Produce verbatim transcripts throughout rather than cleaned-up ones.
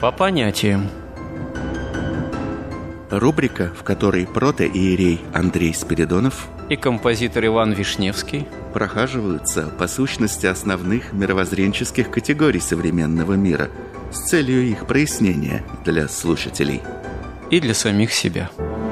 По понятиям. Рубрика, в которой протоиерей Андрей Спиридонов и композитор Иван Вишневский прохаживаются по сущности основных мировоззренческих категорий современного мира с целью их прояснения для слушателей и для самих себя.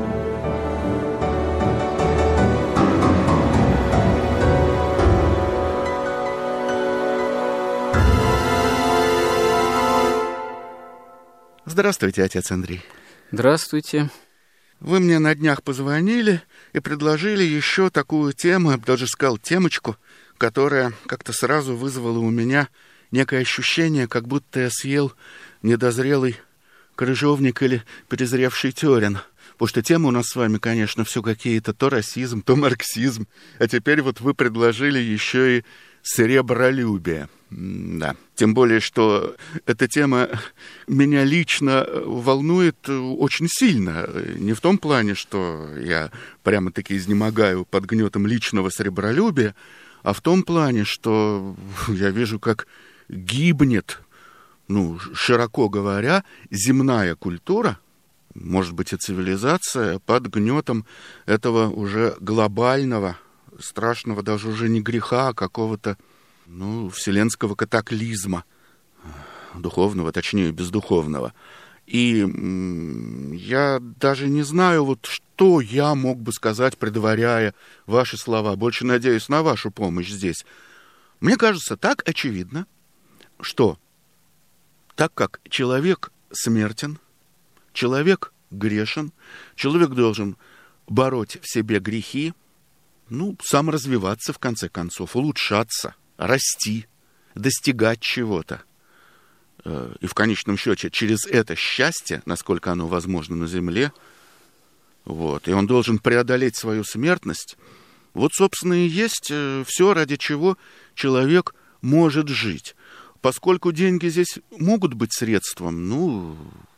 Здравствуйте, отец Андрей. Здравствуйте. Вы мне на днях позвонили и предложили еще такую тему, я бы даже сказал, темочку, которая как-то сразу вызвала у меня некое ощущение, как будто я съел недозрелый крыжовник или перезревший тёрен. Потому что тема у нас с вами, конечно, все какие-то то расизм, то марксизм. А теперь вот вы предложили еще и сребролюбие. Да. Тем более, что эта тема меня лично волнует очень сильно. Не в том плане, что я прямо-таки изнемогаю под гнетом личного сребролюбия, а в том плане, что я вижу, как гибнет, ну, широко говоря, земная культура, может быть, и цивилизация, под гнетом этого уже глобального, страшного даже уже не греха, а какого-то, ну, вселенского катаклизма, духовного, точнее, бездуховного. И м- я даже не знаю, вот что я мог бы сказать, предваряя ваши слова. Больше надеюсь на вашу помощь здесь. Мне кажется, так очевидно, что так как человек смертен, человек грешен, человек должен бороть в себе грехи, ну, саморазвиваться, в конце концов, улучшаться, расти, достигать чего-то. И в конечном счете через это счастье, насколько оно возможно на земле, вот, и он должен преодолеть свою смертность. Вот, собственно, и есть все, ради чего человек может жить. Поскольку деньги здесь могут быть средством, ну,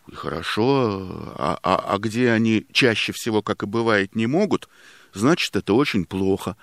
хорошо, а, а, а где они чаще всего, как и бывает, не могут, значит, это очень плохо.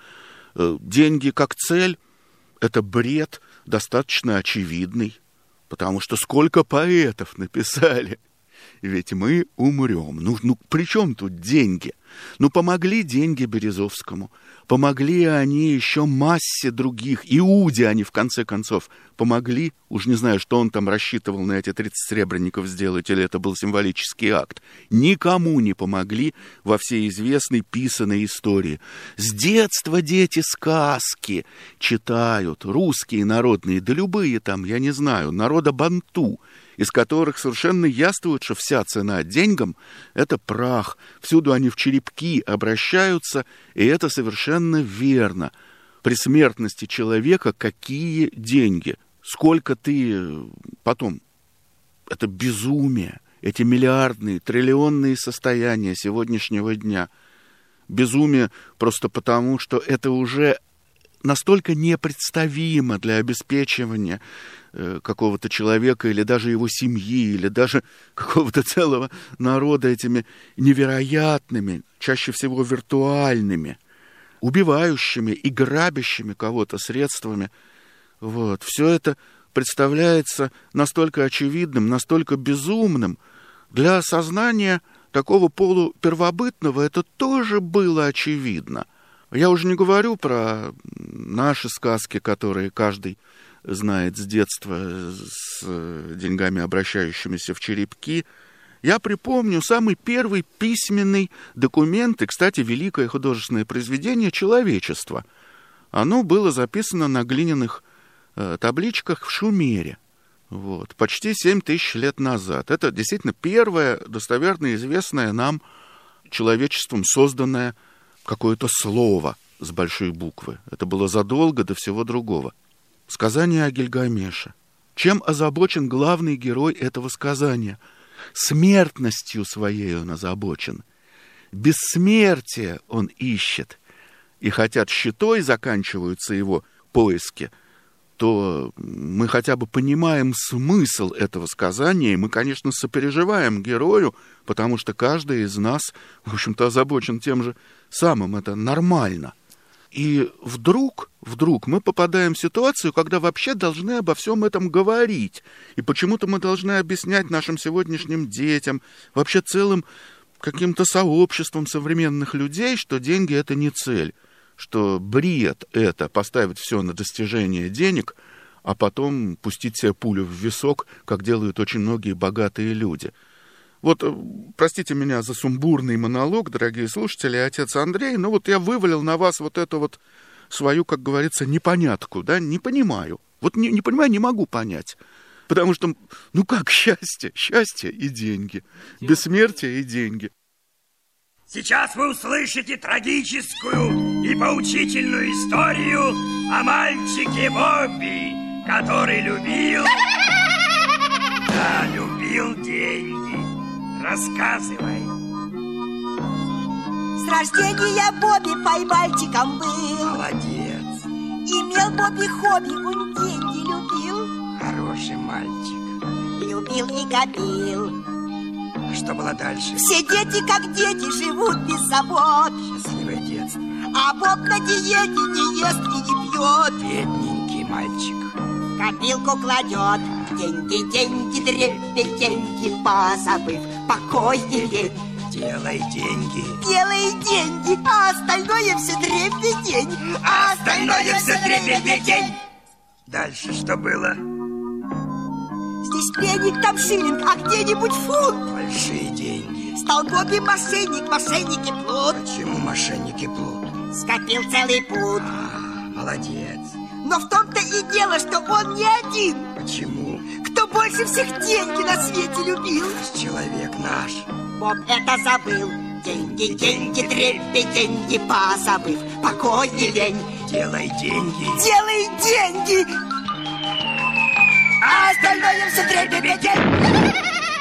Деньги как цель — это бред достаточно очевидный, потому что сколько поэтов написали, ведь мы умрем. Ну, ну при чем тут деньги? Ну, помогли деньги Березовскому, помогли они еще массе других. Иуде они, в конце концов, помогли. Уж не знаю, что он там рассчитывал на эти тридцать сребреников сделать, или это был символический акт. Никому не помогли во всей известной писаной истории. С детства дети сказки читают, русские народные, да любые там, я не знаю, народа банту, из которых совершенно яствует, что вся цена деньгам — это прах. Всюду они в черепки обращаются, и это совершенно верно. При смертности человека какие деньги? Сколько ты потом? Это безумие. Эти миллиардные, триллионные состояния сегодняшнего дня. Безумие просто потому, что это уже настолько непредставимо для обеспечивания э, какого-то человека или даже его семьи, или даже какого-то целого народа этими невероятными, чаще всего виртуальными, убивающими и грабящими кого-то средствами. Вот. Все это представляется настолько очевидным, настолько безумным. Для сознания такого полупервобытного это тоже было очевидно. Я уже не говорю про наши сказки, которые каждый знает с детства, с деньгами, обращающимися в черепки. Я припомню самый первый письменный документ, и, кстати, великое художественное произведение человечества. Оно было записано на глиняных э, табличках в Шумере. Вот, почти семь тысяч лет назад. Это действительно первое достоверно известное нам человечеством созданное какое-то слово с большой буквы. Это было задолго до всего другого. Сказание о Гильгамеше. Чем озабочен главный герой этого сказания? Смертностью своей он озабочен. Бессмертие он ищет. И хотя щитой заканчиваются его поиски, то мы хотя бы понимаем смысл этого сказания, и мы, конечно, сопереживаем герою, потому что каждый из нас, в общем-то, озабочен тем же самым. Это нормально. И вдруг, вдруг мы попадаем в ситуацию, когда вообще должны обо всем этом говорить. И почему-то мы должны объяснять нашим сегодняшним детям, вообще целым каким-то сообществом современных людей, что деньги — это не цель, что бред это поставить все на достижение денег, а потом пустить себе пулю в висок, как делают очень многие богатые люди. Вот, простите меня за сумбурный монолог, дорогие слушатели, отец Андрей, но вот я вывалил на вас вот эту вот свою, как говорится, непонятку, да, не понимаю. Вот не, не понимаю, не могу понять. Потому что, ну как счастье? Счастье и деньги. Бессмертие и деньги. Сейчас вы услышите трагическую и поучительную историю о мальчике Бобби, который любил... Да, любил деньги. Рассказывай. С рождения Бобби поймальчиком был. Молодец. Имел Бобби хобби, он деньги любил. Хороший мальчик. Любил и копил. А что было дальше? Все дети, как дети, живут без забот. Счастливое детство. А Боб на диете не ест и не пьет. Бедненький мальчик. Копилку кладет. Деньги, деньги, дребедень, деньги, позабыв покой и лень. Делай деньги. Делай деньги, а остальное все дребедень. А остальное все дребедень. Дальше что было? Здесь пенник, там шиллинг, а где-нибудь фунт. Большие деньги. Стал Бобби мошенник, мошенники плут. Почему мошенники плут? Скопил целый пуд. А, молодец. Но в том-то и дело, что он не один. Почему? Кто больше всех деньги на свете любил? Человек наш. Боб это забыл. Деньги, деньги, трепи, деньги, позабыв покой и лень. Делай деньги. Делай деньги. А остальное все дребедень.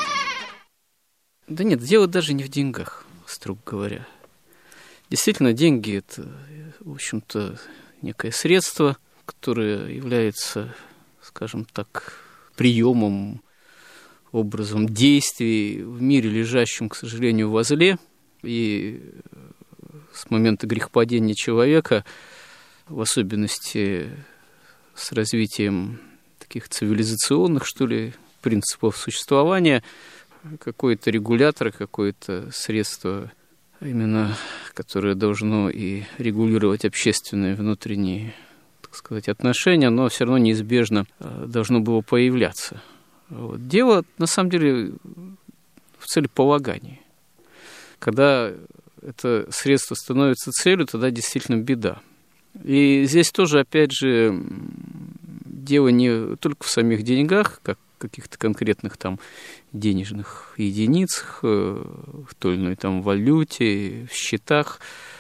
Да нет, дело даже не в деньгах, строго говоря. Действительно, деньги – это, в общем-то, некое средство, которое является, скажем так, приемом, образом действий в мире, лежащем, к сожалению, возле. И с момента грехопадения человека, в особенности с развитием таких цивилизационных, что ли, принципов существования, какой-то регулятор, какое-то средство, именно которое должно и регулировать общественные внутренние, так сказать, отношения, но все равно неизбежно должно было появляться. Вот. Дело, на самом деле, в целеполагании. Когда это средство становится целью, тогда действительно беда. И здесь тоже, опять же, дело не только в самих деньгах, как каких-то конкретных там денежных единицах, в той или иной там валюте, в счетах,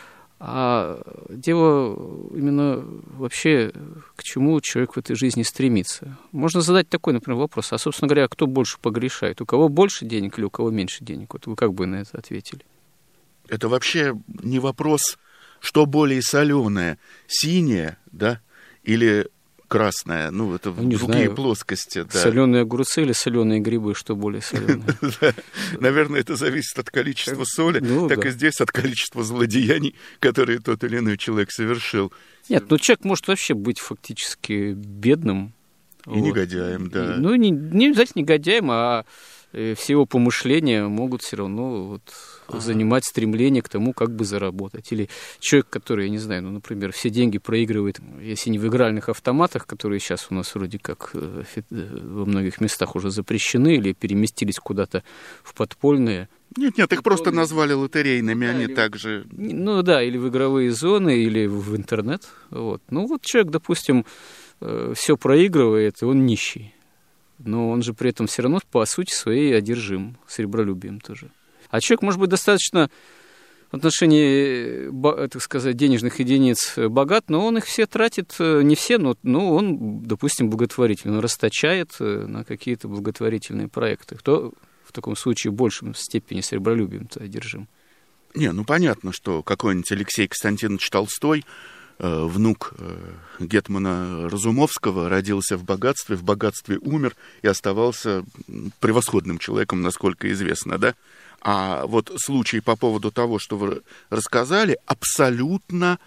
а дело именно вообще, к чему человек в этой жизни стремится. Можно задать такой, например, вопрос, а, собственно говоря, кто больше погрешает? У кого больше денег или у кого меньше денег? Вот вы как бы на это ответили? Это вообще не вопрос, что более соленое, синее, да, или красное, ну, это ну, другие знаю, плоскости. Да. Соленые огурцы или соленые грибы, что более соленые? Наверное, это зависит от количества соли, ну, так да. и здесь от количества злодеяний, которые тот или иной человек совершил. Нет, ну человек может вообще быть фактически бедным. И вот. негодяем, да. Ну, не, не обязательно негодяем, а все его помышления могут все равно вот, ага. занимать стремление к тому, как бы заработать. Или человек, который, я не знаю, ну, например, все деньги проигрывает, если не в игральных автоматах, которые сейчас у нас вроде как во многих местах уже запрещены или переместились куда-то в подпольные. Нет, нет, их просто назвали лотерейными, да, они или, также... Ну да, или в игровые зоны, или в интернет. Вот. Ну вот человек, допустим, все проигрывает, и он нищий. Но он же при этом все равно по сути своей одержим, серебролюбием тоже. А человек может быть достаточно в отношении, так сказать, денежных единиц богат, но он их все тратит, не все, но, но он, допустим, благотворительно, он расточает на какие-то благотворительные проекты. Кто в таком случае в большей степени серебролюбием-то одержим? Не, ну понятно, что какой-нибудь Алексей Константинович Толстой, внук гетмана Разумовского, родился в богатстве, в богатстве умер и оставался превосходным человеком, насколько известно, да? А вот случай по поводу того, что вы рассказали, абсолютно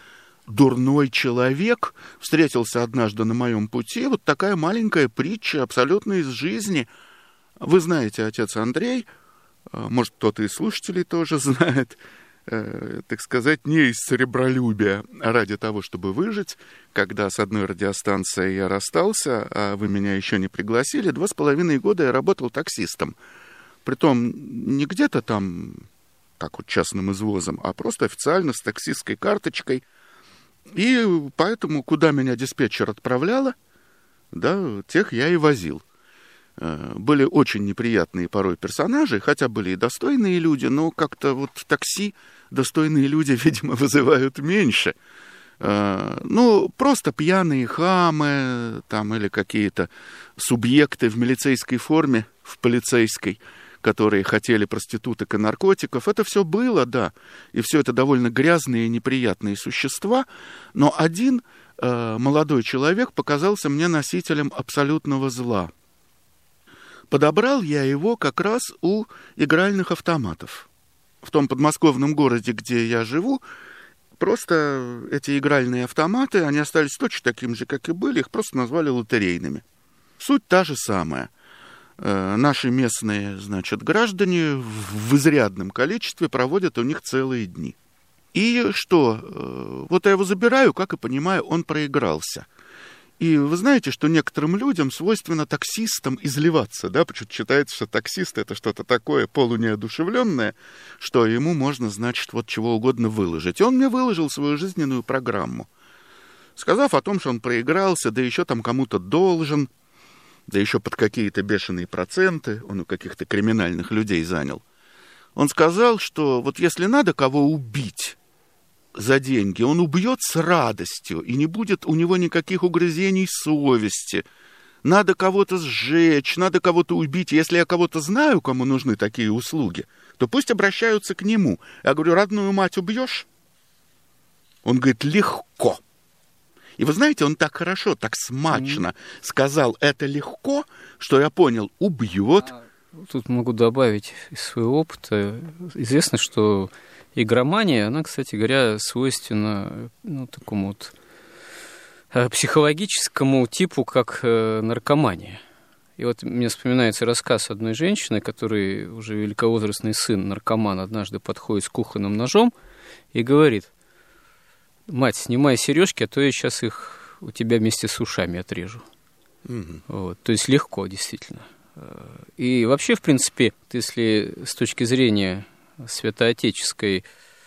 дурной человек встретился однажды на моем пути. Вот такая маленькая притча, абсолютно из жизни. Вы знаете, отец Андрей, может, кто-то из слушателей тоже знает, э, так сказать, не из серебролюбия, а ради того, чтобы выжить, когда с одной радиостанцией я расстался, а вы меня еще не пригласили, два с половиной года я работал таксистом. Притом не где-то там, как вот частным извозом, а просто официально с таксистской карточкой. И поэтому, куда меня диспетчер отправляла, да, тех я и возил. Были очень неприятные порой персонажи, хотя были и достойные люди, но как-то вот в такси достойные люди, видимо, вызывают меньше. Ну, просто пьяные хамы там, или какие-то субъекты в милицейской форме, в полицейской, которые хотели проституток и наркотиков. Это все было, да, и все это довольно грязные и неприятные существа, но один э, молодой человек показался мне носителем абсолютного зла. Подобрал я его как раз у игральных автоматов. В том подмосковном городе, где я живу, просто эти игральные автоматы, они остались точно такими же, как и были, их просто назвали лотерейными. Суть та же самая. Э, наши местные, значит, граждане в изрядном количестве проводят у них целые дни. И что? Э, вот я его забираю, как и понимаю, он проигрался. И вы знаете, что некоторым людям свойственно таксистам изливаться, да, почему-то считается, что таксист — это что-то такое полунеодушевленное, что ему можно, значит, вот чего угодно выложить. И он мне выложил свою жизненную программу, сказав о том, что он проигрался, да еще там кому-то должен, да еще под какие-то бешеные проценты, он у каких-то криминальных людей занял. Он сказал, что вот если надо кого убить за деньги, он убьет с радостью, и не будет у него никаких угрызений совести. Надо кого-то сжечь, надо кого-то убить. Если я кого-то знаю, кому нужны такие услуги, то пусть обращаются к нему. Я говорю, родную мать убьешь? Он говорит, легко. И вы знаете, он так хорошо, так смачно mm. сказал это легко, что я понял, убьет. Тут могу добавить из своего опыта. Известно, что игромания, она, кстати говоря, свойственна, ну, такому вот психологическому типу, как наркомания. И вот мне вспоминается рассказ одной женщины, которой уже великовозрастный сын, наркоман, однажды подходит с кухонным ножом и говорит: мать, снимай сережки, а то я сейчас их у тебя вместе с ушами отрежу. Mm-hmm. Вот. То есть легко, действительно. И вообще, в принципе, если с точки зрения святоотеческой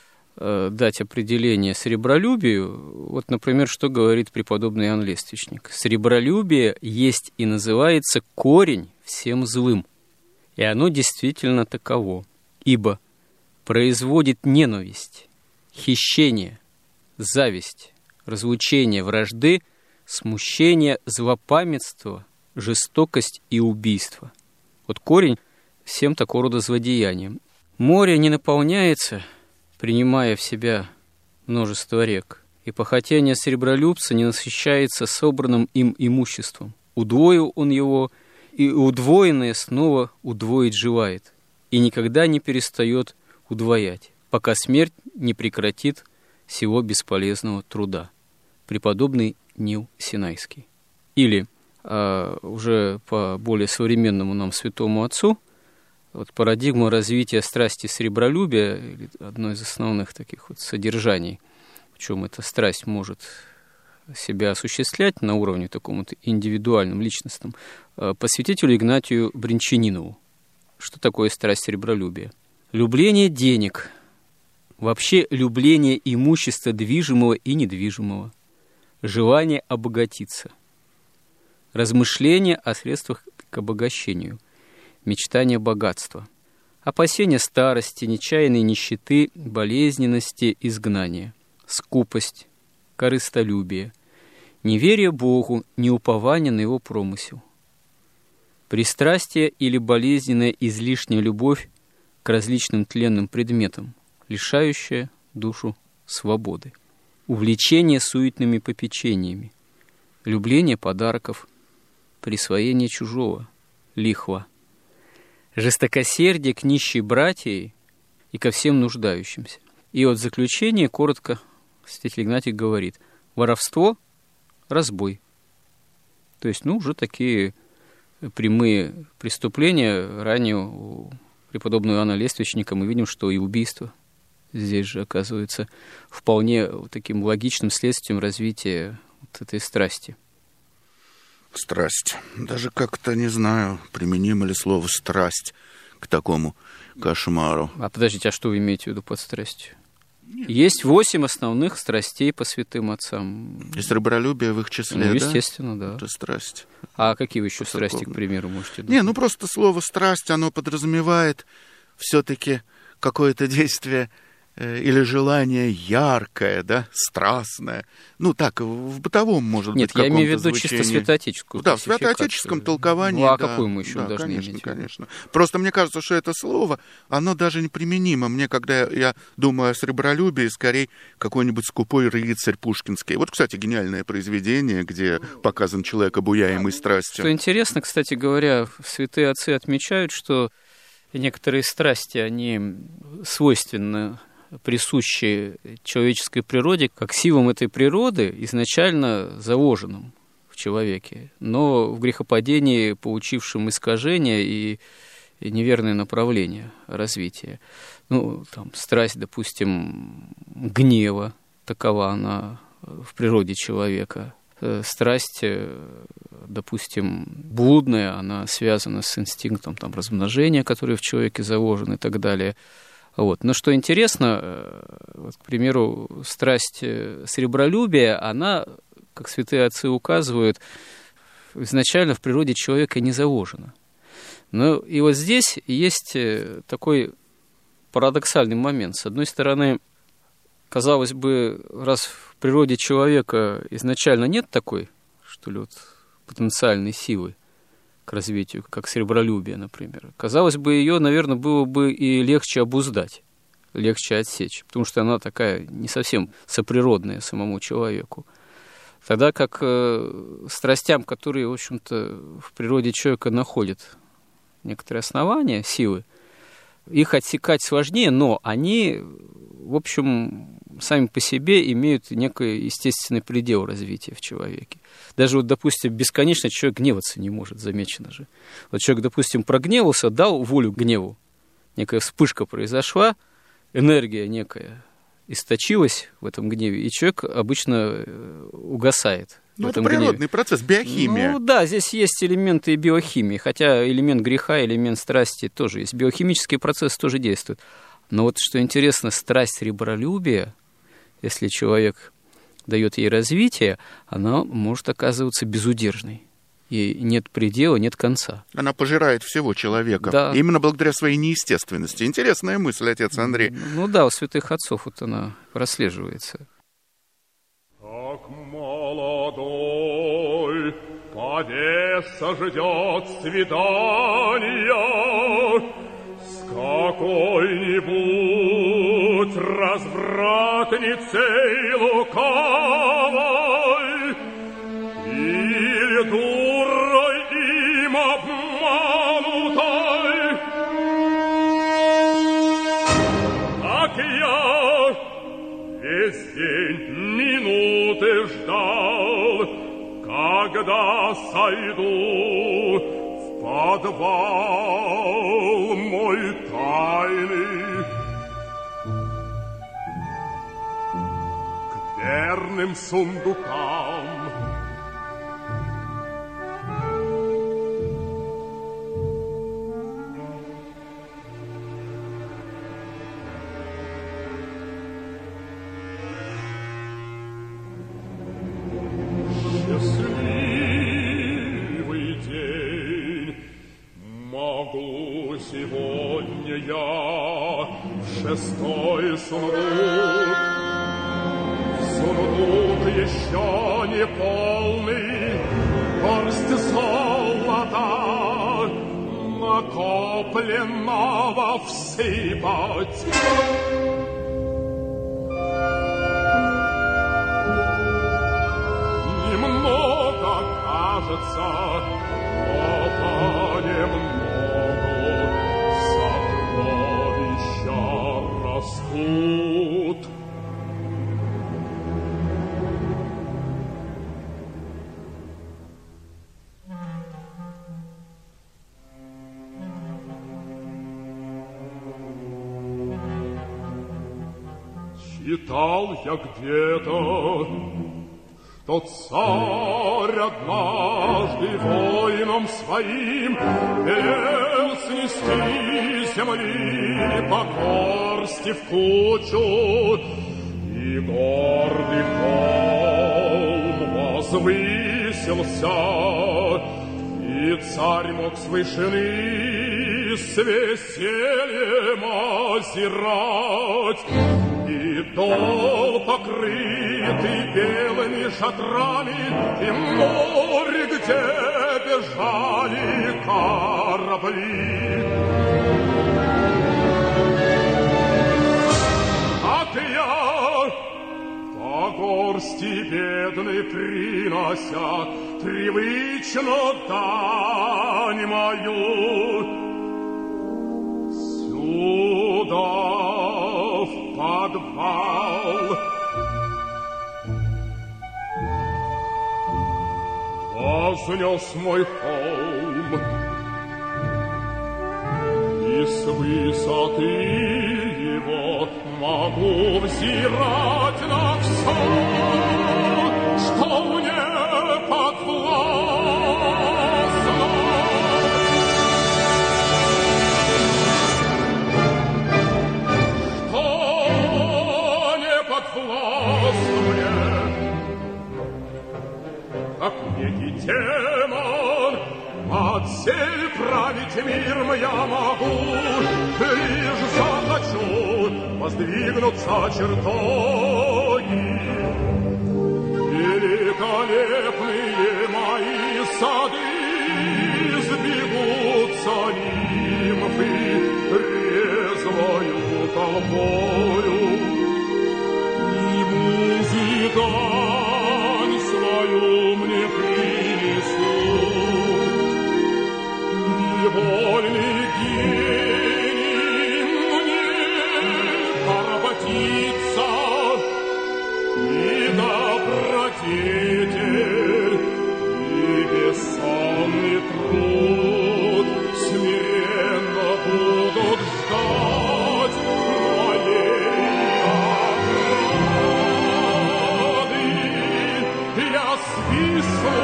э, дать определение сребролюбию, вот, например, что говорит преподобный Иоанн Лествичник. Сребролюбие есть и называется корень всем злым, и оно действительно таково, ибо производит ненависть, хищение, зависть, разлучение, вражды, смущение, злопамятство, жестокость и убийство. Вот корень всем такого рода злодеяниям. Море не наполняется, принимая в себя множество рек, и похотение сребролюбца не насыщается собранным им имуществом. Удвоил он его, и удвоенное снова удвоить желает, и никогда не перестает удвоять, пока смерть не прекратит всего бесполезного труда. Преподобный Нил Синайский. Или а, уже по более современному нам святому отцу, вот парадигма развития страсти сребролюбия, одно из основных таких вот содержаний, в чем эта страсть может себя осуществлять на уровне таком-то индивидуальном, личностном, по святителю Игнатию Бринчанинову. Что такое страсть сребролюбия? Любление денег, вообще любление имущества движимого и недвижимого, желание обогатиться, размышление о средствах к обогащению, мечтание богатства, опасение старости, нечаянной нищеты, болезненности, изгнания, скупость, корыстолюбие, неверие Богу, неупование на Его промысел, пристрастие или болезненная излишняя любовь к различным тленным предметам, лишающая душу свободы, увлечение суетными попечениями, любление подарков, присвоение чужого, лихва, жестокосердие к нищей братьей и ко всем нуждающимся. И вот в заключение коротко святитель Игнатий говорит: воровство, разбой. То есть, ну, уже такие прямые преступления. Ранее у преподобного Иоанна Лествичника мы видим, что и убийство здесь же оказывается вполне таким логичным следствием развития вот этой страсти. Страсть. Даже как-то, не знаю, применимо ли слово «страсть» к такому кошмару. А подождите, а что вы имеете в виду под страстью? Нет. Есть восемь основных страстей по святым отцам. Есть раболюбие в их числе, ну, да? естественно, да. Это страсть. А какие вы еще страсти, к примеру, можете дать? Не, ну просто слово «страсть», оно подразумевает все-таки какое-то действие или желание яркое, да, страстное. Ну, так, в бытовом, может Нет, быть, каком-то я имею в виду звучении. чисто святоотеческую. Да, в святоотеческом толковании. Ну, а да, какую мы еще да, должны конечно, иметь? конечно. Просто мне кажется, что это слово, оно даже не применимо. Мне, когда я думаю о сребролюбии, скорее какой-нибудь скупой рыцарь пушкинский. Вот, кстати, гениальное произведение, где показан человек, обуяемый страстью. Что интересно, кстати говоря, святые отцы отмечают, что некоторые страсти, они свойственны, присущие человеческой природе, как силам этой природы, изначально заложенным в человеке, но в грехопадении получившим искажения и, и неверное направление развития. Ну, там, страсть, допустим, гнева, такова она в природе человека. Страсть, допустим, блудная, она связана с инстинктом там, размножения, который в человеке заложен и так далее. Вот. Но что интересно, вот, к примеру, страсть сребролюбия, она, как святые отцы указывают, изначально в природе человека не заложена. Но и вот здесь есть такой парадоксальный момент. С одной стороны, казалось бы, раз в природе человека изначально нет такой, что ли, вот, потенциальной силы к развитию, как сребролюбие, например. Казалось бы, ее, наверное, было бы и легче обуздать, легче отсечь, потому что она такая не совсем соприродная самому человеку. Тогда как э, страстям, которые, в общем-то, в природе человека находят некоторые основания, силы, их отсекать сложнее, но они, в общем, сами по себе имеют некий естественный предел развития в человеке. Даже, вот, допустим, бесконечно человек гневаться не может, замечено же. Вот человек, допустим, прогневался, дал волю гневу, некая вспышка произошла, энергия некая источилась в этом гневе, и человек обычно угасает. Ну, это природный гневе. Процесс, биохимия. Ну, да, здесь есть элементы биохимии, хотя элемент греха, элемент страсти тоже есть. Биохимический процесс тоже действует. Но вот что интересно, страсть сребролюбия, если человек дает ей развитие, она может оказываться безудержной. И нет предела, нет конца. Она пожирает всего человека. Да. Именно благодаря своей неестественности. Интересная мысль, отец Андрей. Ну да, у святых отцов вот она прослеживается. Как молодой повеса ждет свидания с какой-нибудь развратницей лукавой или дурой им обманутой. Так я весь день минуты ждал, когда сойду в подвал мой тайный, к верным сундукам. Счастливый день, могу сегодня я в шестой сундук, в сундук еще не полный, горсть золота накопленного всыпать. Немного кажется, но понемногу сокровища растут. читал я где-то, что царь однажды воинам своим велел снести земли по горсти в кучу, и гордый холм возвысился, и царь мог с вышины с весельем озирать, и дол, покрытый белыми шатрами, и море, где бежали корабли. А я по горсти бедной принося привычно дань мою сюда в подвал. Вознес мой холм, и с высоты его могу взирать на все, что мне подвластно. Что не подвластно мне, как некий демон, отсель править миром я могу, лишь захочу воздвигнуться чертой. Великолепные мои сады сбегутся нимфы резвою толпою, и музыка свою мне принесут, и вольный гений мне поработится, и добродетель, и бессонный труд смиренно будут ждать моей ограды. Я свистну,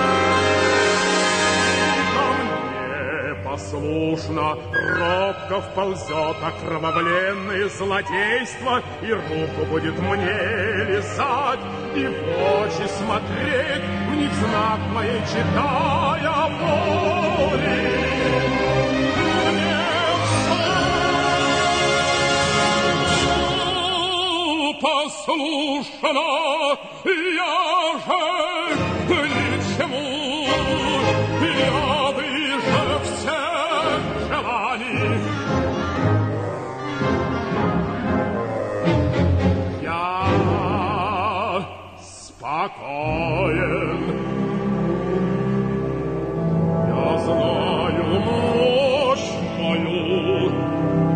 и ко мне послушно робко вползет окровавленное злодейство, и руку будет мне лизать, и в очи смотреть, в них знак моей читая воли. Мне все послушно, я же ничему, я выше всех желаний. Я спокоен, я знаю мощь мою.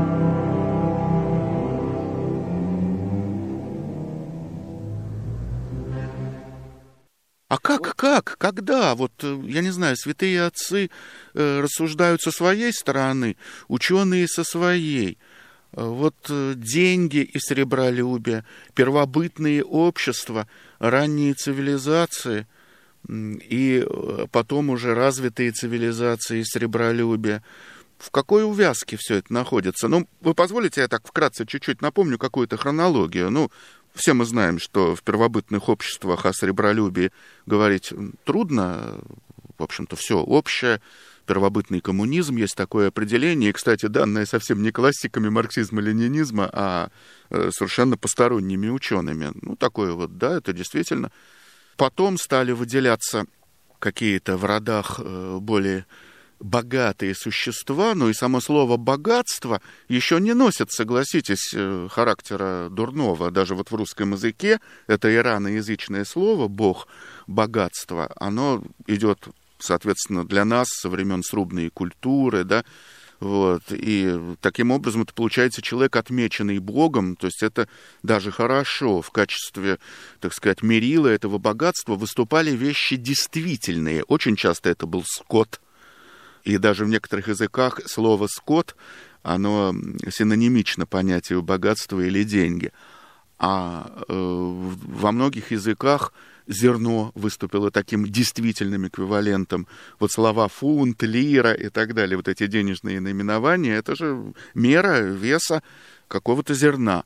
А как, как, когда, вот, я не знаю, святые отцы э, рассуждают со своей стороны, ученые со своей. Вот э, деньги и сребролюбие, первобытные общества, ранние цивилизации и потом уже развитые цивилизации и сребролюбие. В какой увязке все это находится? Ну, вы позволите, я так вкратце чуть-чуть напомню какую-то хронологию. Ну, все мы знаем, что в первобытных обществах о сребролюбии говорить трудно. В общем-то, все общее. Первобытный коммунизм, есть такое определение. И, кстати, данное совсем не классиками марксизма-ленинизма, а совершенно посторонними учеными. Ну, такое вот, да, это действительно. Потом стали выделяться какие-то в родах более богатые существа, но и само слово «богатство» еще не носит, согласитесь, характера дурного. Даже вот в русском языке это ираноязычное слово «бог», «богатство», оно идет, соответственно, для нас со времен срубной культуры, да, вот, и таким образом это получается человек, отмеченный Богом, то есть это даже хорошо. В качестве, так сказать, мерила этого богатства выступали вещи действительные. Очень часто это был скот. И даже в некоторых языках слово «скот», оно синонимично понятию богатства или деньги. А э, во многих языках зерно выступило таким действительным эквивалентом. Вот слова фунт, лира и так далее, вот эти денежные наименования, это же мера веса какого-то зерна.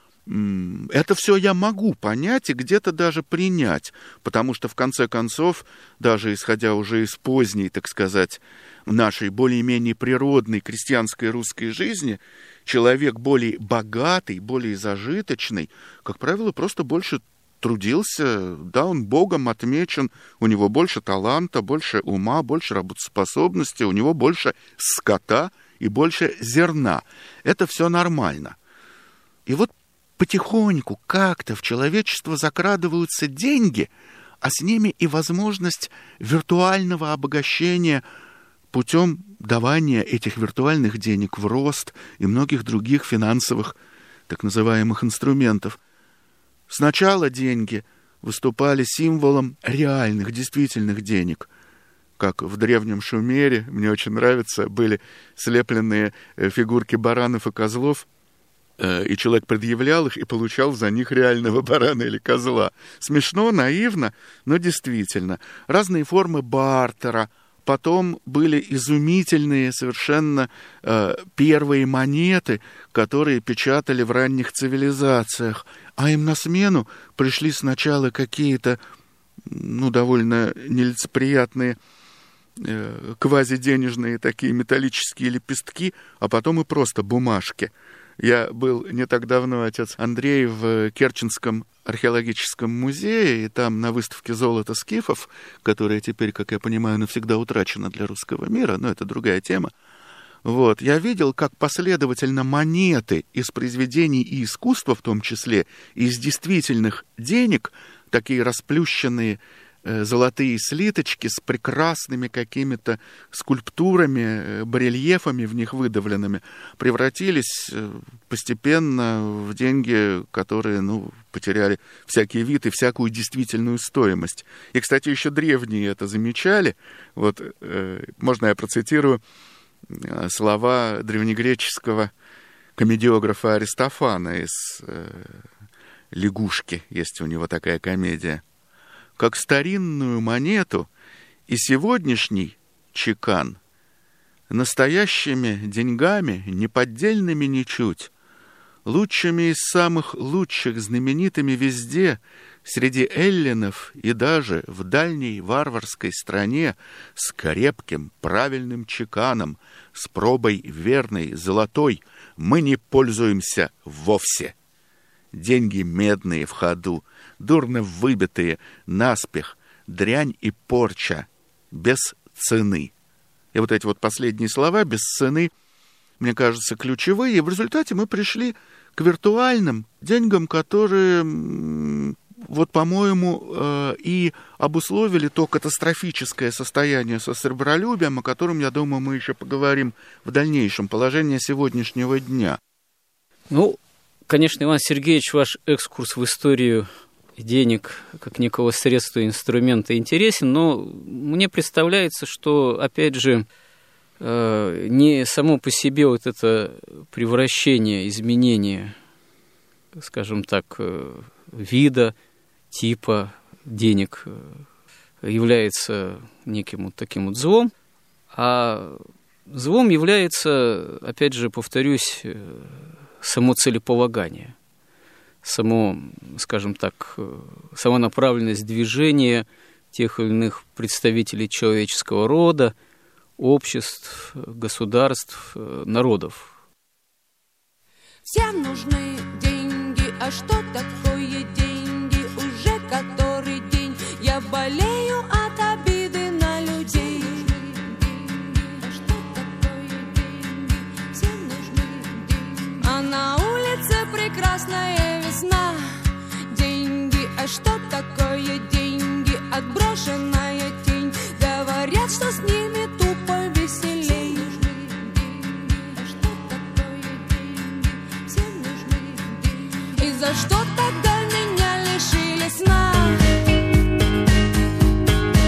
Это все я могу понять и где-то даже принять, потому что, в конце концов, даже исходя уже из поздней, так сказать, нашей более-менее природной крестьянской русской жизни, человек более богатый, более зажиточный, как правило, просто больше трудился, да, он Богом отмечен, у него больше таланта, больше ума, больше работоспособности, у него больше скота и больше зерна. Это все нормально. И вот потихоньку как-то в человечество закрадываются деньги, а с ними и возможность виртуального обогащения путем давания этих виртуальных денег в рост и многих других финансовых так называемых инструментов. Сначала деньги выступали символом реальных, действительных денег. Как в древнем Шумере, мне очень нравится, были слепленные фигурки баранов и козлов, и человек предъявлял их и получал за них реального барана или козла. Смешно, наивно, но действительно. Разные формы бартера. Потом были изумительные совершенно э, первые монеты, которые печатали в ранних цивилизациях. А им на смену пришли сначала какие-то, ну, довольно нелицеприятные э, квазиденежные такие металлические лепестки, а потом и просто бумажки. Я был не так давно, отец Андрей, в Керченском археологическом музее, и там на выставке золота скифов, которая теперь, как я понимаю, навсегда утрачена для русского мира, но это другая тема. Вот, я видел, как последовательно монеты из произведений и искусства, в том числе, из действительных денег, такие расплющенные золотые слиточки с прекрасными какими-то скульптурами, барельефами в них выдавленными, превратились постепенно в деньги, которые, ну, потеряли всякий вид и всякую действительную стоимость. И, кстати, еще древние это замечали. Вот, э, можно я процитирую слова древнегреческого комедиографа Аристофана из э, «Лягушки». Есть у него такая комедия. Как старинную монету и сегодняшний чекан настоящими деньгами, неподдельными ничуть, лучшими из самых лучших, знаменитыми везде, среди эллинов и даже в дальней варварской стране, с крепким, правильным чеканом, с пробой верной, золотой, мы не пользуемся вовсе. Деньги медные в ходу, дурно выбитые, наспех, дрянь и порча, без цены. И вот эти вот последние слова, без цены, мне кажется, ключевые. И в результате мы пришли к виртуальным деньгам, которые, вот, по-моему, и обусловили то катастрофическое состояние со сребролюбием, о котором, я думаю, мы еще поговорим в дальнейшем, положение сегодняшнего дня. Ну, конечно, Иван Сергеевич, ваш экскурс в историю денег как некого средства, инструмента интересен, но мне представляется, что, опять же, не само по себе вот это превращение, изменение, скажем так, вида, типа денег является неким вот таким вот злом, а злом является, опять же, повторюсь, само целеполагание, само, скажем так, сама направленность движения тех или иных представителей человеческого рода, обществ, государств, народов. Всем нужны деньги, а что такое деньги? Уже который день я болею от обиды на людей. А на улице прекрасная весна. Деньги, а что такое деньги? Отброшенная тень. Говорят, что с ними тупо веселей. И за что тогда меня лишили сна?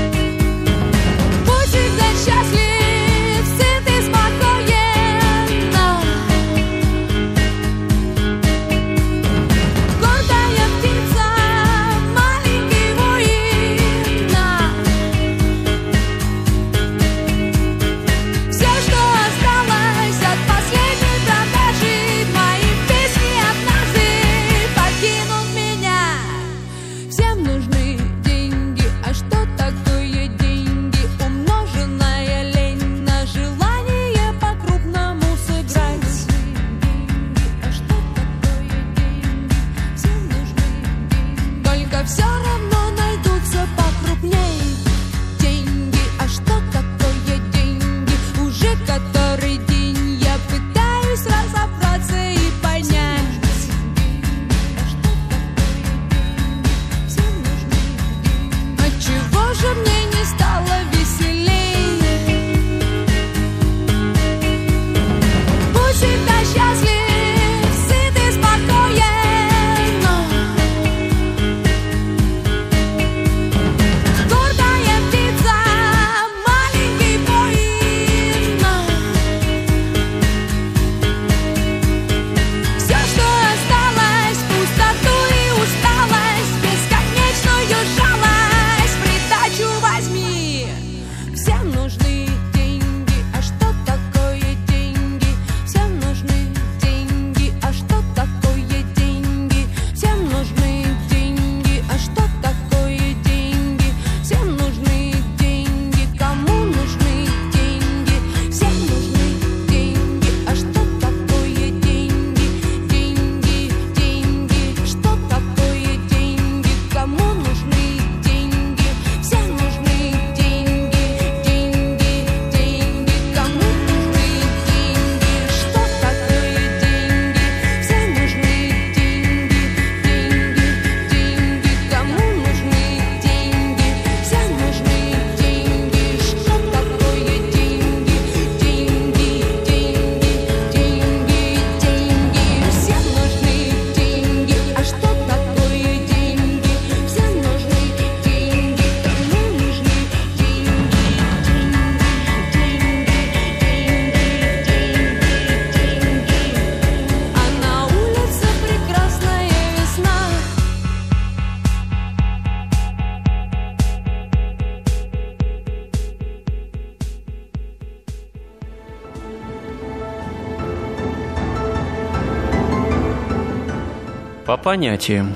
По понятиям.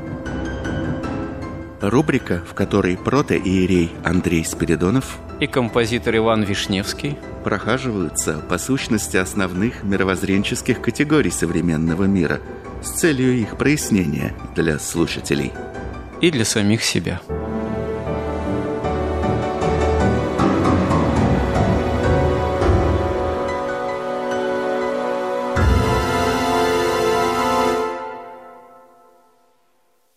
Рубрика, в которой протоиерей Андрей Спиридонов и композитор Иван Вишневский прохаживаются по сущности основных мировоззренческих категорий современного мира с целью их прояснения для слушателей и для самих себя.